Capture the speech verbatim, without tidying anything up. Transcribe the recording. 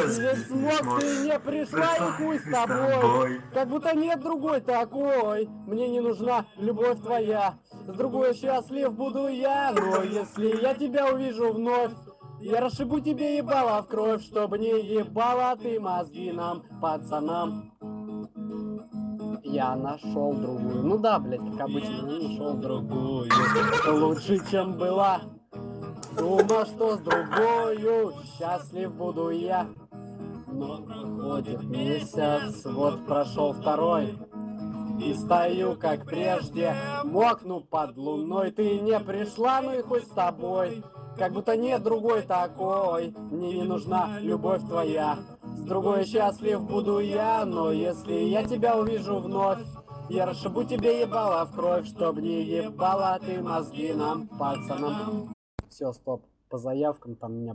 Ведь смог ты не пришла и хуй с тобой. Как будто нет другой такой. Мне не нужна любовь твоя. С другой счастлив буду я. Но если я тебя увижу вновь, я расшибу тебе ебало в кровь, чтобы не ебала ты мозги нам, пацанам. Я нашел другую. Ну да, блять, как обычно, нашел другую. Лучше, чем была. Думал, что с другою счастлив буду я. Но проходит месяц, вот прошел второй. И стою, как прежде, мокну под луной. Ты не пришла, ну и хоть с тобой. Как будто нет другой такой. Мне не нужна любовь твоя. С другой счастлив буду я. Но если я тебя увижу вновь, я расшибу тебе ебало в кровь, чтоб не ебала ты мозги нам, пацанам. Все, стоп. По заявкам там меня